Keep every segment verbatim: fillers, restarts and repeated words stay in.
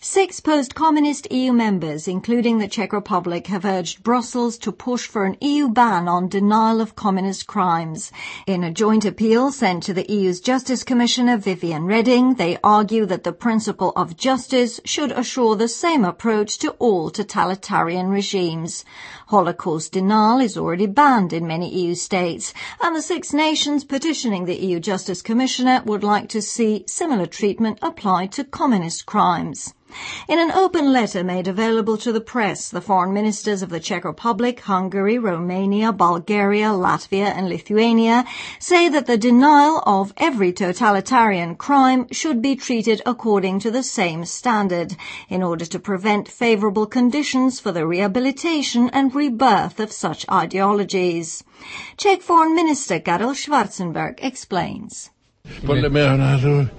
Six post-communist E U members, including the Czech Republic, have urged Brussels to push for an E U ban on denial of communist crimes. In a joint appeal sent to the E U's Justice Commissioner Viviane Reding, they argue that the principle of justice should assure the same approach to all totalitarian regimes. Holocaust denial is already banned in many E U states, and the six nations petitioning the E U Justice Commissioner would like to see similar treatment applied to communist crimes. In an open letter made available to the press, the foreign ministers of the Czech Republic, Hungary, Romania, Bulgaria, Latvia and Lithuania say that the denial of every totalitarian crime should be treated according to the same standard, in order to prevent favourable conditions for the rehabilitation and rebirth of such ideologies. Czech Foreign Minister Karel Schwarzenberg explains. In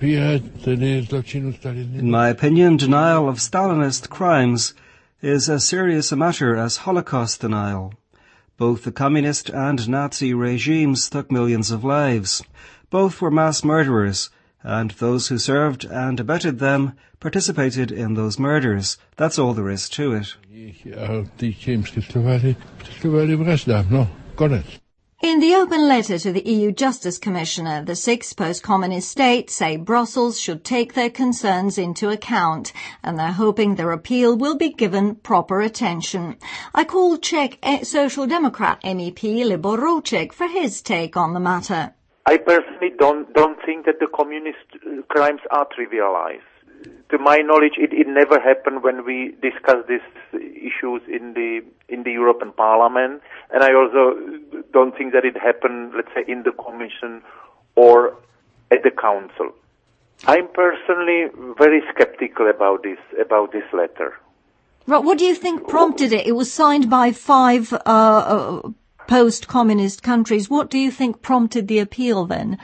my opinion, denial of Stalinist crimes is as serious a matter as Holocaust denial. Both the communist and Nazi regimes took millions of lives. Both were mass murderers, and those who served and abetted them participated in those murders. That's all there is to it. In the open letter to the E U Justice Commissioner, the six post-communist states say Brussels should take their concerns into account, and they're hoping their appeal will be given proper attention. I called Czech Social Democrat M E P Libor Rouček for his take on the matter. I personally don't, don't think that the communist crimes are trivialized. To my knowledge, it, it never happened when we discussed these issues in the in the European Parliament, and I also don't think that it happened, let's say, in the Commission or at the Council. I'm personally very skeptical about this about this letter. Right, what do you think prompted it? It was signed by five uh, uh, post-communist countries. What do you think prompted the appeal then?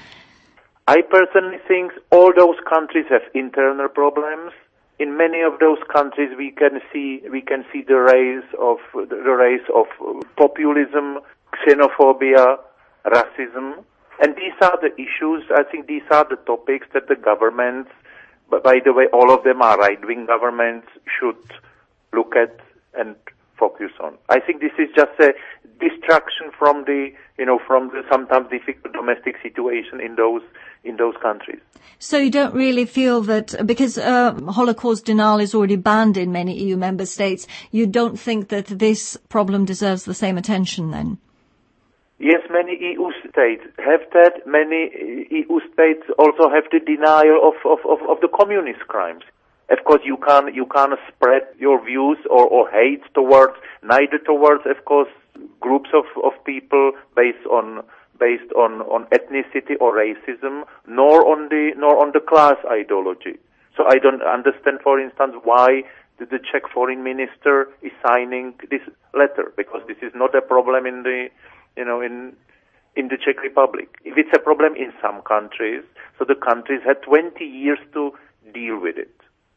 I personally think all those countries have internal problems. In many of those countries, we can see we can see the rise of the rise of populism, xenophobia, racism, and these are the issues. I think these are the topics that the governments, but by the way, all of them are right-wing governments, should look at and focus on. I think this is just a distraction from the, you know, from the sometimes difficult domestic situation in those in those countries. So you don't really feel that, because uh, Holocaust denial is already banned in many E U member states, you don't think that this problem deserves the same attention then? Yes, many E U states have that. Many E U states also have the denial of, of, of, of the communist crimes. Of course, you can't, you can't spread your views or, or hate towards, neither towards, of course, groups of, of people based on based on, on ethnicity or racism, nor on the nor on the class ideology. So I don't understand, for instance, why the, the Czech foreign minister is signing this letter, because this is not a problem in the you know in in the Czech Republic. If it's a problem in some countries, so the countries had twenty years to deal with it.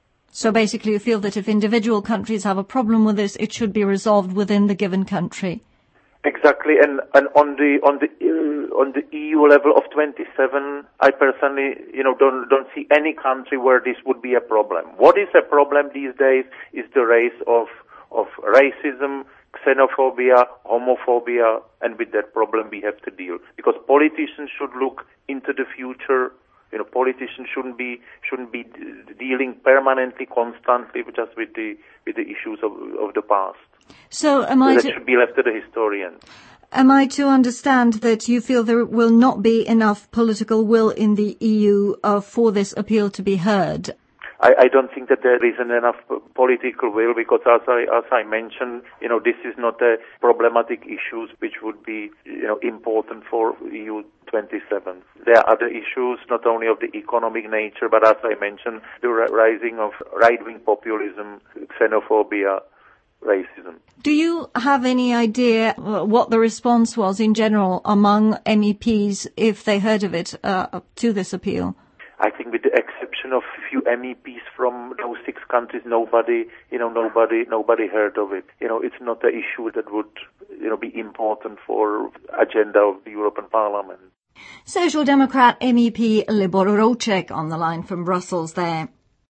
So basically you feel that if individual countries have a problem with this, it should be resolved within the given country. Exactly, and, and on the on the uh, on the E U level of twenty-seven, I personally, you know, don't don't see any country where this would be a problem. What is a problem these days is the rise of of racism, xenophobia, homophobia, and with that problem we have to deal. Because politicians should look into the future. You know, politicians shouldn't be shouldn't be d- dealing permanently, constantly, just with the with the issues of of the past. So, am I so that to, should be left to the historians. Am I to understand that you feel there will not be enough political will in the E U uh, for this appeal to be heard? I, I don't think that there isn't enough political will, because as I, as I mentioned, you know, this is not a problematic issues which would be, you know, important for E U twenty-seven. There are other issues, not only of the economic nature, but as I mentioned, the rising of right-wing populism, xenophobia, racism. Do you have any idea what the response was in general among M E Ps if they heard of it uh, to this appeal? I think with the exception of a few M E Ps from those six countries, nobody, you know, nobody, nobody heard of it. You know, it's not an issue that would, you know, be important for agenda of the European Parliament. Social Democrat M E P Libor Rouček on the line from Brussels there.